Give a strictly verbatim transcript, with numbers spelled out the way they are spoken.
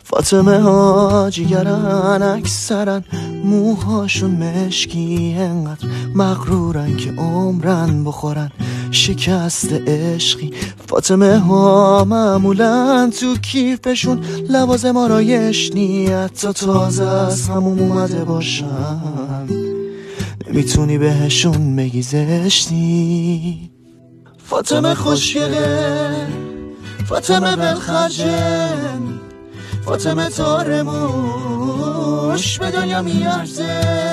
فاطمه ها جیگرن اکثرن، موهاشون مشکی، انقدر مغرورن که عمرن بخورن شکست عشقی. فاطمه ها معمولا تو کیفشون لوازم آرایش نی، حتی تازه از همون اومده باشن نمیتونی بهشون بگی زشتی. فاطمه خوشگله، فاطمه بلخرجه، فاطمه تارموش به دنیا میارزه.